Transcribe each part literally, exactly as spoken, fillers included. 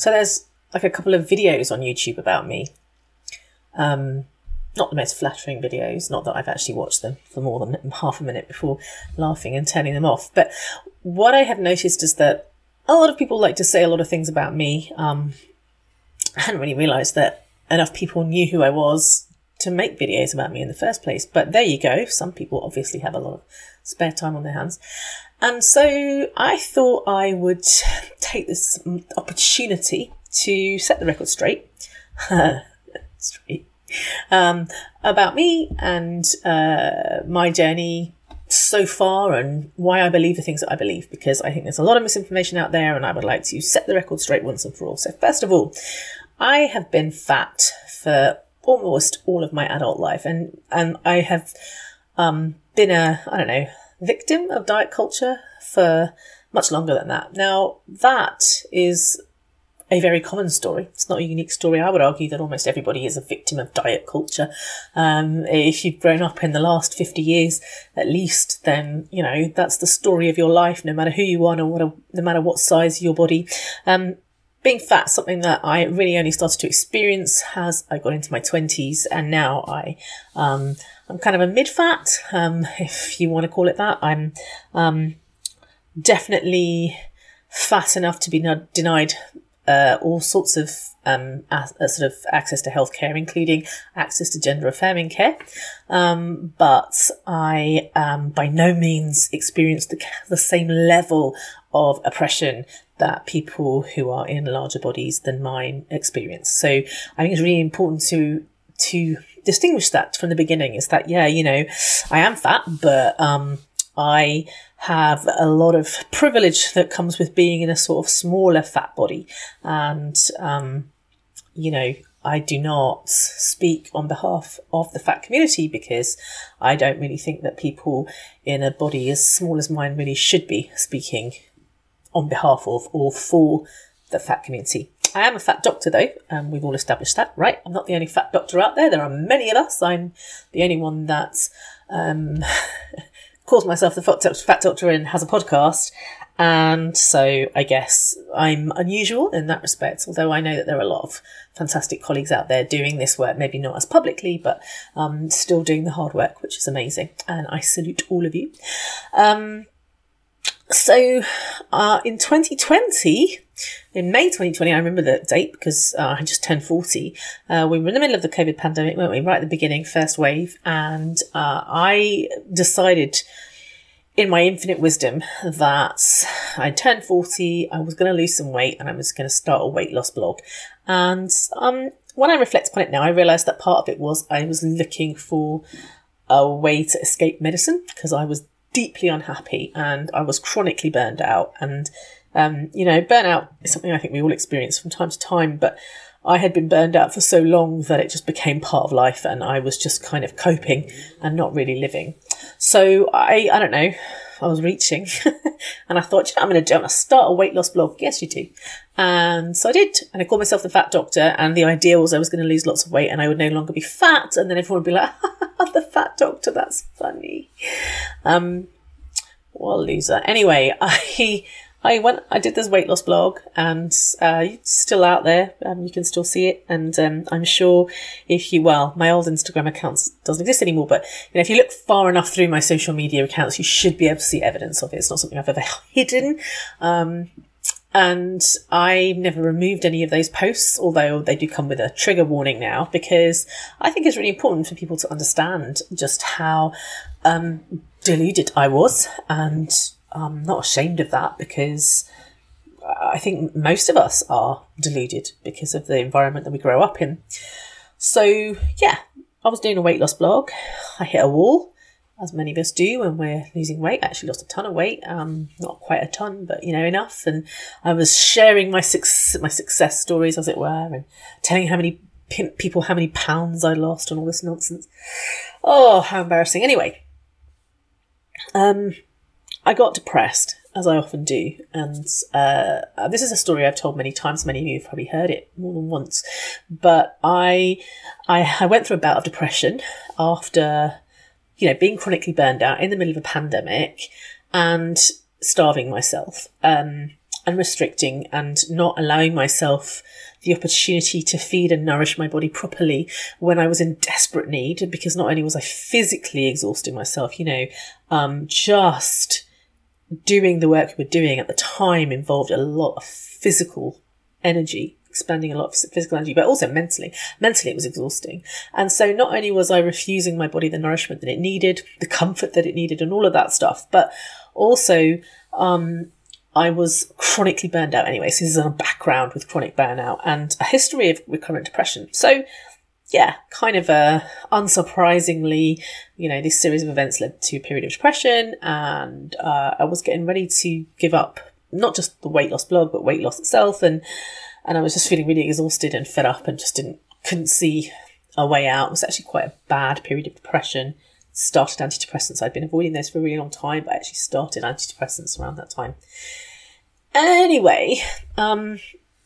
So there's like a couple of videos on YouTube about me. Um, not the most flattering videos, not that I've actually watched them for more than half a minute before laughing and turning them off. But what I have noticed is that a lot of people like to say a lot of things about me. Um, I hadn't really realised that enough people knew who I was to make videos about me in the first place. But there you go. Some people obviously have a lot of spare time on their hands. And so I thought I would take this opportunity to set the record straight, straight um, about me and uh, my journey so far and why I believe the things that I believe, because I think there's a lot of misinformation out there and I would like to set the record straight once and for all. So first of all, I have been fat for almost all of my adult life, and, and I have um, been a, I don't know, victim of diet culture for much longer than that. Now, that is a very common story. It's not a unique story. I would argue that almost everybody is a victim of diet culture. Um, if you've grown up in the last fifty years, at least, then, you know, that's the story of your life, no matter who you are, no matter, no matter what size of your body. Um, being fat, something that I really only started to experience as I got into my twenties, and now I, um, I'm kind of a mid-fat, um, if you want to call it that. I'm, um, definitely fat enough to be n- denied Uh, all sorts of um, a- a sort of access to healthcare, including access to gender affirming care. Um, but I um, by no means experienced the, the same level of oppression that people who are in larger bodies than mine experience. So I think it's really important to to distinguish that from the beginning. Is that, yeah, you know, I am fat, but um, I have a lot of privilege that comes with being in a sort of smaller fat body. And, um, you know, I do not speak on behalf of the fat community because I don't really think that people in a body as small as mine really should be speaking on behalf of or for the fat community. I am a fat doctor though, and we've all established that, right? I'm not the only fat doctor out there. There are many of us. I'm the only one that, um, calls myself the fat doctor and has a podcast. And so I guess I'm unusual in that respect, although I know that there are a lot of fantastic colleagues out there doing this work, maybe not as publicly, but um, still doing the hard work, which is amazing. And I salute all of you. Um, so uh, in twenty twenty, in May twenty twenty, I remember the date because uh, I just turned forty. Uh, we were in the middle of the COVID pandemic, weren't we? Right at the beginning, first wave. And uh, I decided in my infinite wisdom that I turned forty, I was going to lose some weight and I was going to start a weight loss blog. And um, when I reflect upon it now, I realised that part of it was I was looking for a way to escape medicine because I was deeply unhappy and I was chronically burned out. And, um, you know, burnout is something I think we all experience from time to time, but I had been burned out for so long that it just became part of life and I was just kind of coping and not really living. So I, I don't know, I was reaching and I thought, you know what I'm going to do? I'm going to start a weight loss blog. Yes, you do. And so I did. And I called myself the Fat Doctor. And the idea was I was going to lose lots of weight and I would no longer be fat. And then everyone would be like, the Fat Doctor, that's funny. Um, what a loser. Anyway, I... I went, I did this weight loss blog and, uh, it's still out there. Um, you can still see it. And, um, I'm sure if you, well, my old Instagram account doesn't exist anymore, but, you know, if you look far enough through my social media accounts, you should be able to see evidence of it. It's not something I've ever hidden. Um, and I never removed any of those posts, although they do come with a trigger warning now, because I think it's really important for people to understand just how, um, deluded I was. And, I'm not ashamed of that because I think most of us are deluded because of the environment that we grow up in. So, yeah, I was doing a weight loss blog. I hit a wall, as many of us do when we're losing weight. I actually lost a ton of weight, um, not quite a ton, but, you know, enough. And I was sharing my, su- my success stories, as it were, and telling how many p- people how many pounds I lost and all this nonsense. Oh, how embarrassing. Anyway, um... I got depressed, as I often do, and uh, this is a story I've told many times. Many of you have probably heard it more than once, but I, I, I went through a bout of depression after, you know, being chronically burned out in the middle of a pandemic and starving myself. Um, and restricting and not allowing myself the opportunity to feed and nourish my body properly when I was in desperate need, because not only was I physically exhausting myself, you know, um, just doing the work we were doing at the time involved a lot of physical energy, expending a lot of physical energy, but also mentally. Mentally, it was exhausting. And so not only was I refusing my body the nourishment that it needed, the comfort that it needed, and all of that stuff, but also, um, I was chronically burned out anyway. So this is a background with chronic burnout and a history of recurrent depression. So yeah, kind of uh, unsurprisingly, you know, this series of events led to a period of depression, and uh, I was getting ready to give up not just the weight loss blog, but weight loss itself. And, and I was just feeling really exhausted and fed up and just didn't, couldn't see a way out. It was actually quite a bad period of depression. Started antidepressants. I'd been avoiding those for a really long time, but I actually started antidepressants around that time. Anyway, um,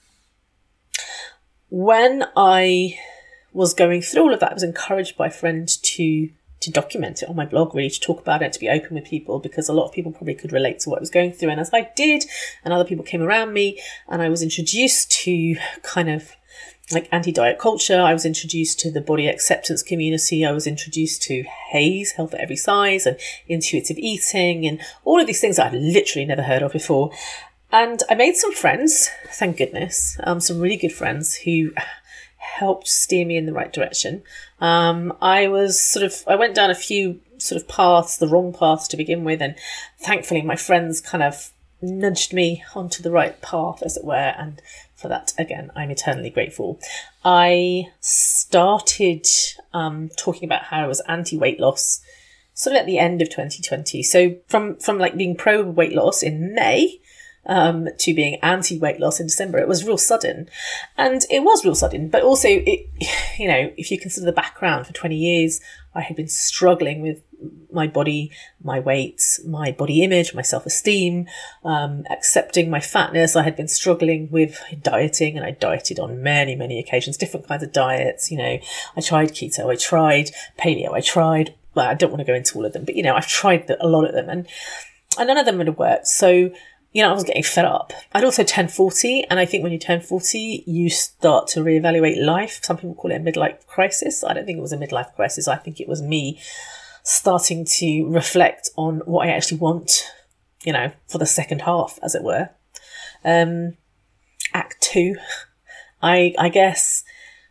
when I was going through all of that, I was encouraged by a friend to to document it on my blog, really, to talk about it, to be open with people, because a lot of people probably could relate to what I was going through. And as I did, and other people came around me, and I was introduced to kind of like anti-diet culture, I was introduced to the body acceptance community, I was introduced to HAES, Health at Every Size, and intuitive eating, and all of these things that I'd literally never heard of before. And I made some friends, thank goodness, um, some really good friends who helped steer me in the right direction. Um, I was sort of, I went down a few sort of paths, the wrong paths to begin with, and thankfully my friends kind of nudged me onto the right path, as it were, and for that, again, I'm eternally grateful. I started um, talking about how I was anti-weight loss sort of at the end of twenty twenty. So from, from like being pro-weight loss in May, Um, to being anti-weight loss in December, it was real sudden. And it was real sudden, but also, it, you know, if you consider the background, for twenty years, I had been struggling with my body, my weight, my body image, my self-esteem, um, accepting my fatness. I had been struggling with dieting, and I dieted on many, many occasions, different kinds of diets. You know, I tried keto, I tried paleo, I tried, well, I don't want to go into all of them, but, you know, I've tried the, a lot of them, and, and none of them had worked. So, you know, I was getting fed up. I'd also turned forty, and I think when you turn forty, you start to reevaluate life. Some people call it a midlife crisis. I don't think it was a midlife crisis. I think it was me starting to reflect on what I actually want, you know, for the second half, as it were. Um, act two, I, I guess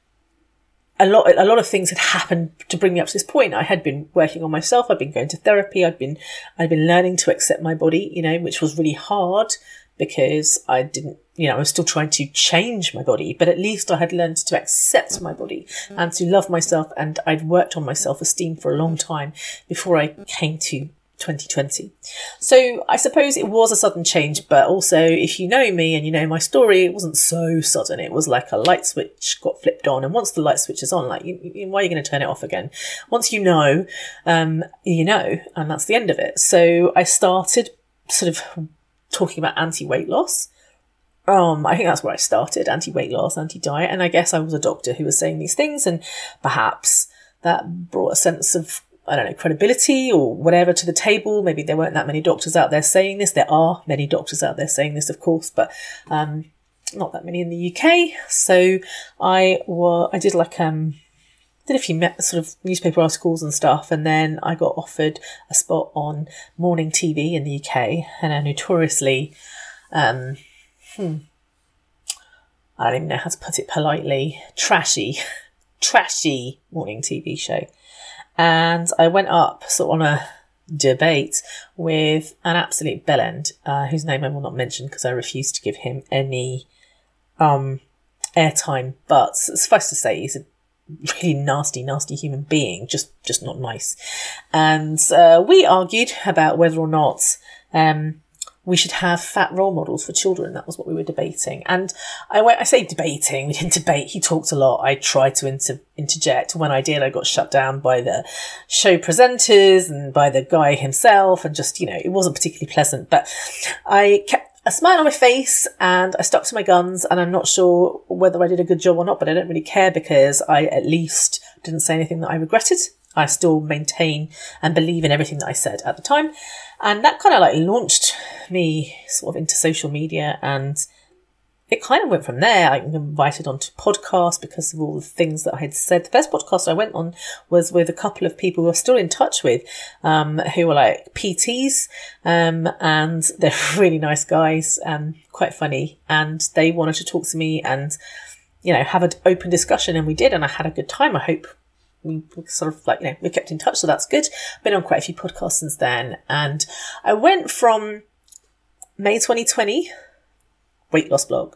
a lot, a lot of things had happened to bring me up to this point. I had been working on myself. I'd been going to therapy. I'd been, I'd been learning to accept my body, you know, which was really hard because I didn't, you know, I was still trying to change my body, but at least I had learned to accept my body and to love myself. And I'd worked on my self-esteem for a long time before I came to twenty twenty. So I suppose it was a sudden change, but also if you know me and you know my story, it wasn't so sudden. It was like a light switch got flipped on, and once the light switch is on, like, you, you, why are you going to turn it off again? Once you know, um, you know, and that's the end of it. So I started sort of talking about anti-weight loss. Um, I think that's where I started, anti-weight loss, anti-diet, and I guess I was a doctor who was saying these things, and perhaps that brought a sense of, I don't know, credibility or whatever to the table. Maybe there weren't that many doctors out there saying this. There are many doctors out there saying this, of course, but um, not that many in the U K. So I wa- I did like um did a few me- sort of newspaper articles and stuff, and then I got offered a spot on morning T V in the U K, and a notoriously um hmm, I don't even know how to put it politely, trashy, trashy morning T V show. And I went up sort of on a debate with an absolute bellend, uh, whose name I will not mention because I refuse to give him any um, airtime. But suffice to say, he's a really nasty, nasty human being, just just not nice. And uh, we argued about whether or not um, we should have fat role models for children. That was what we were debating. And I went, I say debating, we didn't debate. He talked a lot. I tried to inter- interject. When I did, I got shut down by the show presenters and by the guy himself. And just, you know, it wasn't particularly pleasant. But I kept a smile on my face and I stuck to my guns. And I'm not sure whether I did a good job or not, but I don't really care because I at least didn't say anything that I regretted. I still maintain and believe in everything that I said at the time. And that kind of like launched me sort of into social media, and it kind of went from there. I got invited onto podcasts because of all the things that I had said. The best podcast I went on was with a couple of people who I'm still in touch with, um, who were like P Ts, um, and they're really nice guys, um, quite funny. And they wanted to talk to me and, you know, have an open discussion, and we did, and I had a good time. I hope we sort of like, you know, we kept in touch, so that's good. Been on quite a few podcasts since then. And I went from May twenty twenty, weight loss blog,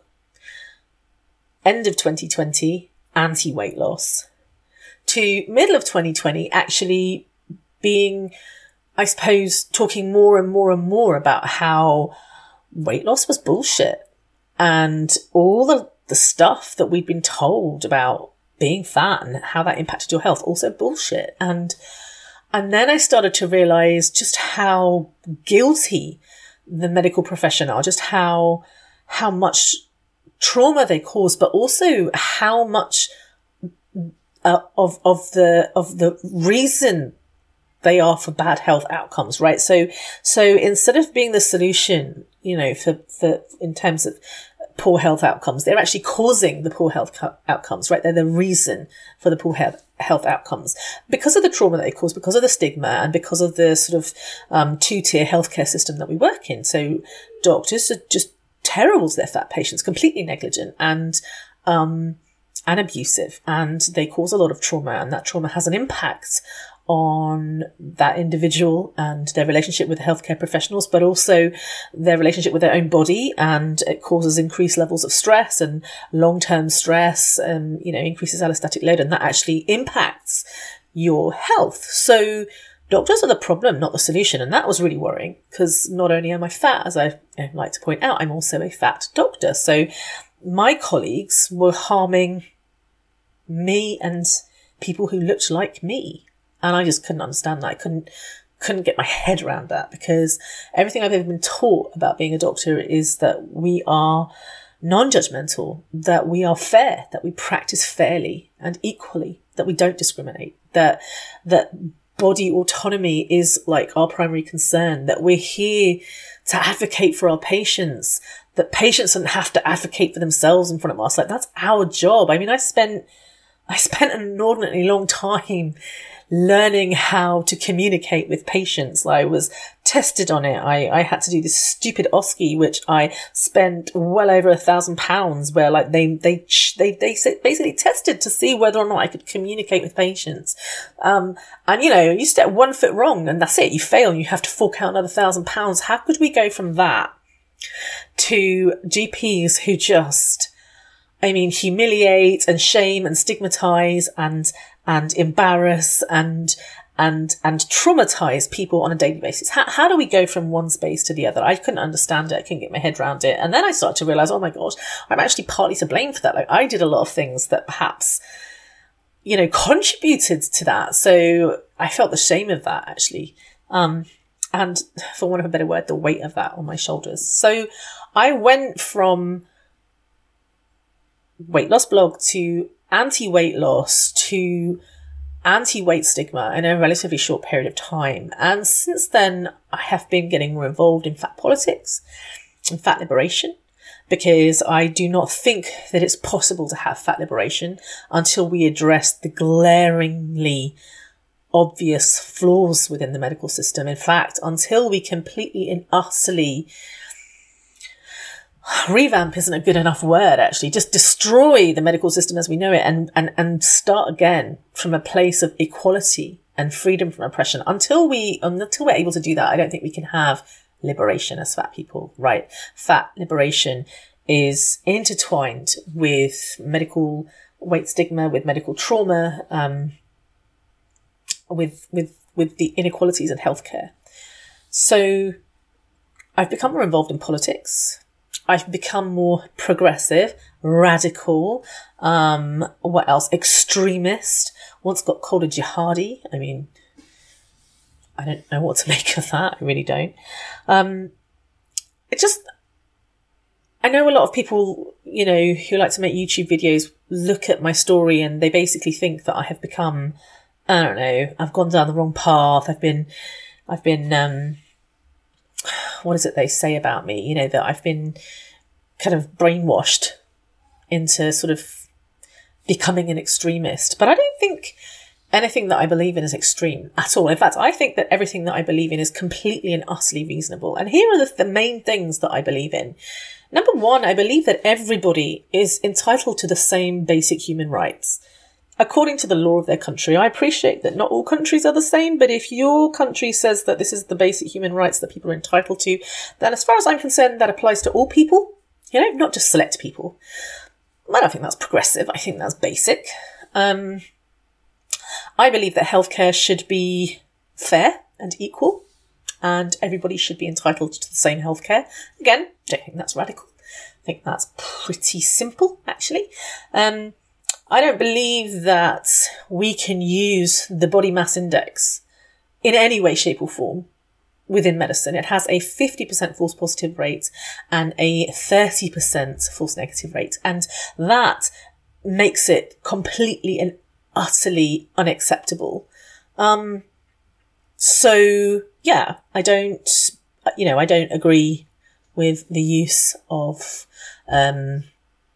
end of twenty twenty, anti-weight loss, to middle of twenty twenty, actually being, I suppose, talking more and more and more about how weight loss was bullshit, and all the, the stuff that we'd been told about being fat and how that impacted your health, also bullshit. And and then I started to realize just how guilty the medical profession are, just how how much trauma they cause, but also how much uh, of of the of the reason they are for bad health outcomes, right? So so instead of being the solution, you know, for for in terms of poor health outcomes, they're actually causing the poor health co- outcomes, right? They're the reason for the poor health health outcomes because of the trauma that they cause, because of the stigma, and because of the sort of um, two-tier healthcare system that we work in. So doctors are just terrible to their fat patients, completely negligent and um, and abusive, and they cause a lot of trauma, and that trauma has an impact on that individual and their relationship with the healthcare professionals, but also their relationship with their own body, and it causes increased levels of stress and long-term stress, and, you know, increases allostatic load, and that actually impacts your health. So doctors are the problem, not the solution. And that was really worrying, because not only am I fat, as I like to point out, I'm also a fat doctor. So my colleagues were harming me and people who looked like me. And I just couldn't understand that. I couldn't, couldn't get my head around that, because everything I've ever been taught about being a doctor is that we are non-judgmental, that we are fair, that we practice fairly and equally, that we don't discriminate, that, that body autonomy is like our primary concern, that we're here to advocate for our patients, that patients don't have to advocate for themselves in front of us. Like, that's our job. I mean, I spent, I spent an inordinately long time learning how to communicate with patients. I was tested on it. I, I had to do this stupid O S C E, which I spent well over a thousand pounds, where like they, they, they, they basically tested to see whether or not I could communicate with patients. Um, and you know, you step one foot wrong and that's it. You fail and you have to fork out another thousand pounds. How could we go from that to G Ps who just, I mean, humiliate and shame and stigmatize and, and embarrass and, and, and traumatize people on a daily basis? How, how do we go from one space to the other? I couldn't understand it. I couldn't get my head around it. And then I started to realize, oh my gosh, I'm actually partly to blame for that. Like, I did a lot of things that perhaps, you know, contributed to that. So I felt the shame of that, actually. Um, and for want of a better word, the weight of that on my shoulders. So I went from weight loss blog to anti-weight loss to anti-weight stigma in a relatively short period of time. And since then, I have been getting more involved in fat politics and fat liberation, because I do not think that it's possible to have fat liberation until we address the glaringly obvious flaws within the medical system. In fact, until we completely and utterly revamp isn't a good enough word, actually. Just destroy the medical system as we know it, and, and, and start again from a place of equality and freedom from oppression. Until we, until we're able to do that, I don't think we can have liberation as fat people, right? Fat liberation is intertwined with medical weight stigma, with medical trauma, um, with, with, with the inequalities in healthcare. So I've become more involved in politics. I've become more progressive, radical, um, what else? Extremist. Once got called a jihadi. I mean, I don't know what to make of that. I really don't. Um, it just, I know a lot of people, you know, who like to make YouTube videos look at my story and they basically think that I have become I don't know, I've gone down the wrong path. I've been, I've been, um, what is it they say about me? You know, that I've been kind of brainwashed into sort of becoming an extremist. But I don't think anything that I believe in is extreme at all. In fact, I think that everything that I believe in is completely and utterly reasonable. And here are the, the main things that I believe in. Number one, I believe that everybody is entitled to the same basic human rights, according to the law of their country. I appreciate that not all countries are the same, but if your country says that this is the basic human rights that people are entitled to, then as far as I'm concerned, that applies to all people, you know, not just select people. I don't think that's progressive. I think that's basic. Um, I believe that healthcare should be fair and equal, and everybody should be entitled to the same healthcare. Again, don't think that's radical. I think that's pretty simple, actually. Um, I don't believe that we can use the body mass index in any way, shape or form within medicine. It has a fifty percent false positive rate and a thirty percent false negative rate. And that makes it completely and utterly unacceptable. Um, so yeah, I don't, you know, I don't agree with the use of, um,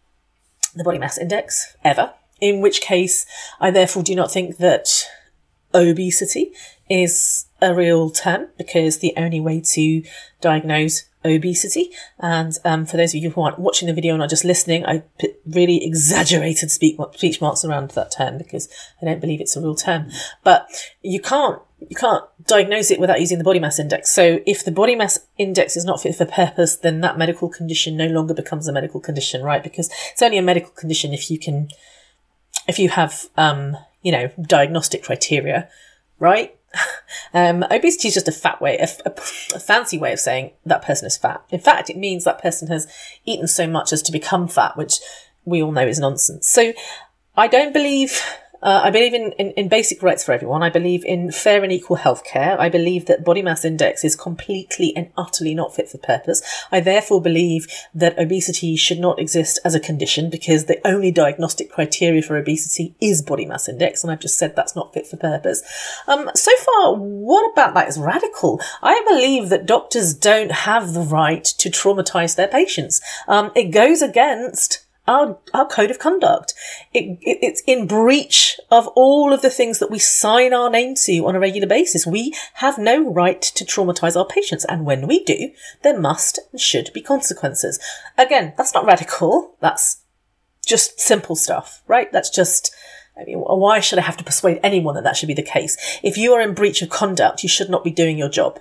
the body mass index ever, in which case I therefore do not think that obesity is a real term, because the only way to diagnose obesity, and um, for those of you who aren't watching the video and are just listening, I put really exaggerated speak, speech marks around that term because I don't believe it's a real term, but you can't you can't diagnose it without using the body mass index. So if the body mass index is not fit for purpose, then that medical condition no longer becomes a medical condition, right? Because it's only a medical condition if you can, if you have, um, you know, diagnostic criteria, right? Um, obesity is just a fat way, a, a, a fancy way of saying that person is fat. In fact, it means that person has eaten so much as to become fat, which we all know is nonsense. So I don't believe, uh, I believe in, in, in basic rights for everyone. I believe in fair and equal healthcare. I believe that body mass index is completely and utterly not fit for purpose. I therefore believe that obesity should not exist as a condition, because the only diagnostic criteria for obesity is body mass index. And I've just said that's not fit for purpose. Um, so far, what about that is radical? I believe that doctors don't have the right to traumatize their patients. Um, it goes against Our, our code of conduct. It, it, it's in breach of all of the things that we sign our name to on a regular basis. We have no right to traumatize our patients. And when we do, there must and should be consequences. Again, that's not radical. That's just simple stuff, right? That's just, I mean, why should I have to persuade anyone that that should be the case? If you are in breach of conduct, you should not be doing your job.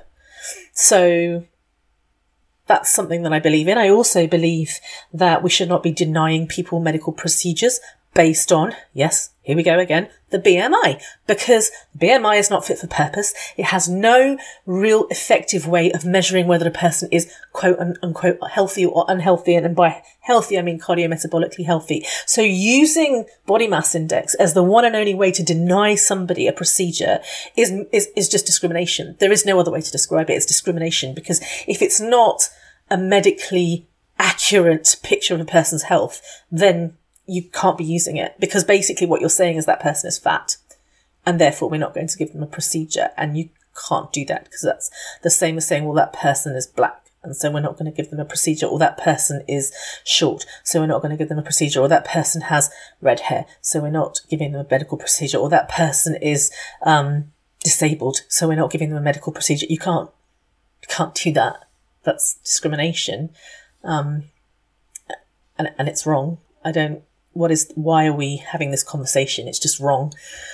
So that's something that I believe in. I also believe that we should not be denying people medical procedures based on, yes, here we go again, the B M I, because B M I is not fit for purpose. It has no real effective way of measuring whether a person is quote unquote healthy or unhealthy. And by healthy, I mean cardiometabolically healthy. So using body mass index as the one and only way to deny somebody a procedure is, is, is just discrimination. There is no other way to describe it. It's discrimination, because if it's not a medically accurate picture of a person's health, then you can't be using it, because basically what you're saying is that person is fat and therefore we're not going to give them a procedure. And you can't do that, because that's the same as saying, well, that person is black and so we're not going to give them a procedure, or that person is short, so we're not going to give them a procedure, or that person has red hair, so we're not giving them a medical procedure, or that person is um, disabled, so we're not giving them a medical procedure. You can't, you can't do that. That's discrimination. Um, and, and it's wrong. I don't, what is, why are we having this conversation? It's just wrong.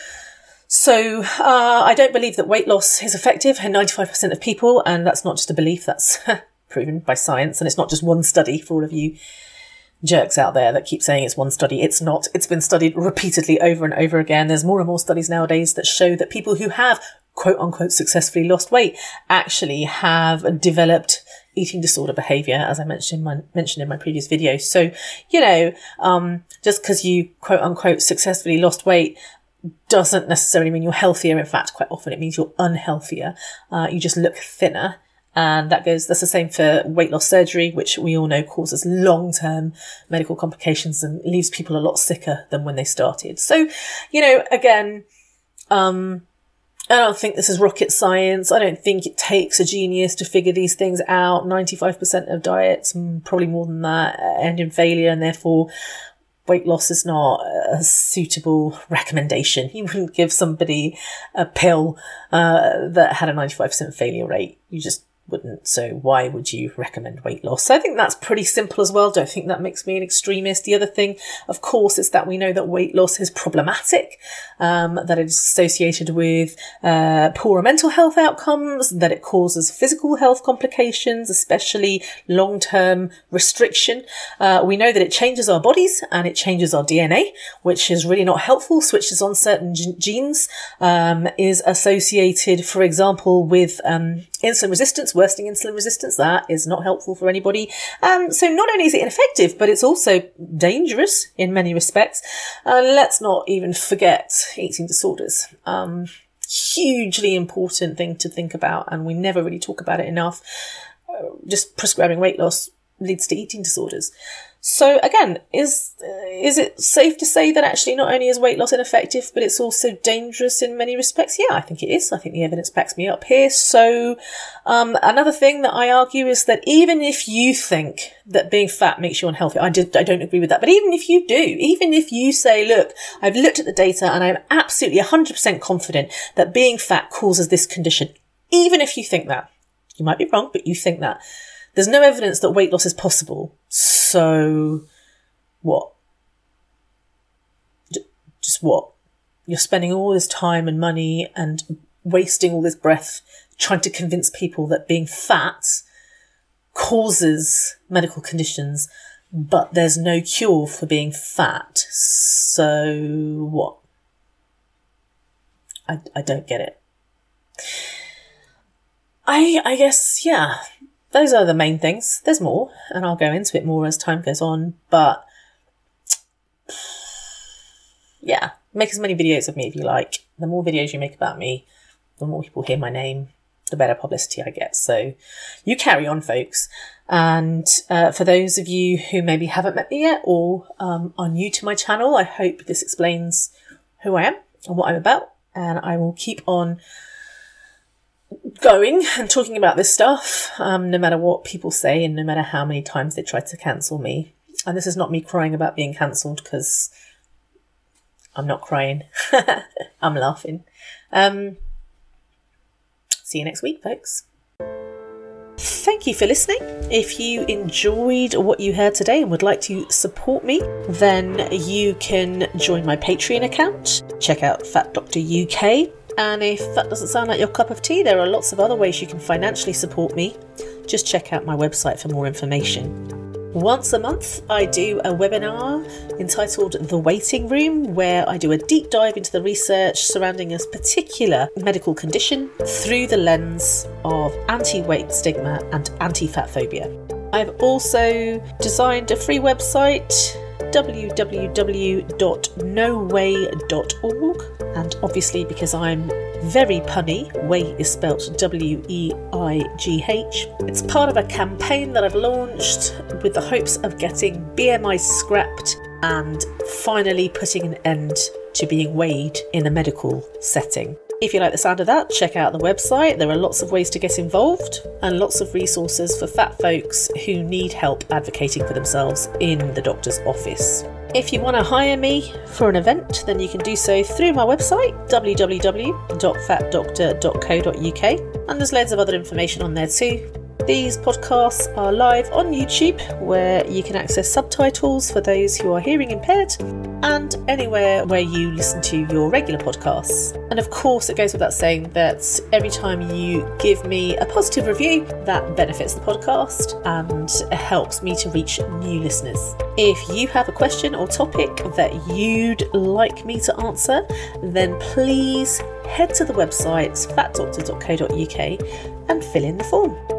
So, uh, I don't believe that weight loss is effective in ninety-five percent of people. And that's not just a belief, that's proven by science. And it's not just one study for all of you jerks out there that keep saying it's one study. It's not. It's been studied repeatedly over and over again. There's more and more studies nowadays that show that people who have quote unquote successfully lost weight actually have developed eating disorder behavior, as I mentioned in my, mentioned in my previous video. So, you know, um, just because you quote unquote successfully lost weight doesn't necessarily mean you're healthier. In fact, quite often it means you're unhealthier. Uh, you just look thinner. And that goes, that's the same for weight loss surgery, which we all know causes long-term medical complications and leaves people a lot sicker than when they started. So, you know, again, Um, I don't think this is rocket science. I don't think it takes a genius to figure these things out. ninety-five percent of diets, probably more than that, end in failure, and therefore weight loss is not a suitable recommendation. You wouldn't give somebody a pill uh, that had a ninety-five percent failure rate. You just wouldn't. So why would you recommend weight loss? So I think that's pretty simple as well. Don't think that makes me an extremist. The other thing, of course, is that we know that weight loss is problematic, um, that it is associated with uh, poorer mental health outcomes, that it causes physical health complications, especially long-term restriction. Uh, we know that it changes our bodies and it changes our D N A, which is really not helpful. Switches on certain g- genes um, is associated, for example, with um, insulin resistance, worsening insulin resistance. That is not helpful for anybody. Um, so not only is it ineffective, but it's also dangerous in many respects. Uh, let's not even forget eating disorders. Um, hugely important thing to think about, and we never really talk about it enough. Uh, just prescribing weight loss leads to eating disorders. So again, is uh, is it safe to say that actually not only is weight loss ineffective, but it's also dangerous in many respects? Yeah, I think it is. I think the evidence backs me up here. So um, another thing that I argue is that even if you think that being fat makes you unhealthy, I, did, I don't agree with that. But even if you do, even if you say, look, I've looked at the data and I'm absolutely one hundred percent confident that being fat causes this condition, even if you think that, you might be wrong, but you think that, there's no evidence that weight loss is possible. So what? J- just what? You're spending all this time and money and wasting all this breath trying to convince people that being fat causes medical conditions, but there's no cure for being fat. So what? I, I don't get it. I I guess, yeah. Those are the main things. There's more, and I'll go into it more as time goes on. But yeah, make as many videos of me if you like. The more videos you make about me, the more people hear my name, the better publicity I get. So you carry on, folks. And uh, for those of you who maybe haven't met me yet or um, are new to my channel, I hope this explains who I am and what I'm about. And I will keep on going and talking about this stuff, um, no matter what people say and no matter how many times they try to cancel me. And this is not me crying about being cancelled, because I'm not crying. I'm laughing. Um, see you next week, folks. Thank you for listening. If you enjoyed what you heard today and would like to support me, then you can join my Patreon account. Check out Fat Doctor U K. And if that doesn't sound like your cup of tea, there are lots of other ways you can financially support me. Just check out my website for more information. Once a month, I do a webinar entitled The Waiting Room, where I do a deep dive into the research surrounding a particular medical condition through the lens of anti-weight stigma and anti-fat phobia. I've also designed a free website, w w w dot no way dot org, and obviously because I'm very punny, way is spelt W E I G H. It's part of a campaign that I've launched with the hopes of getting B M I scrapped and finally putting an end to being weighed in a medical setting. If you like the sound of that, check out the website. There are lots of ways to get involved and lots of resources for fat folks who need help advocating for themselves in the doctor's office. If you want to hire me for an event, then you can do so through my website, w w w dot fat doctor dot co dot u k, and there's loads of other information on there too. These podcasts are live on YouTube, where you can access subtitles for those who are hearing impaired, and anywhere where you listen to your regular podcasts. And of course, it goes without saying that every time you give me a positive review, that benefits the podcast and helps me to reach new listeners. If you have a question or topic that you'd like me to answer, then please head to the website fat doctor dot co dot u k and fill in the form.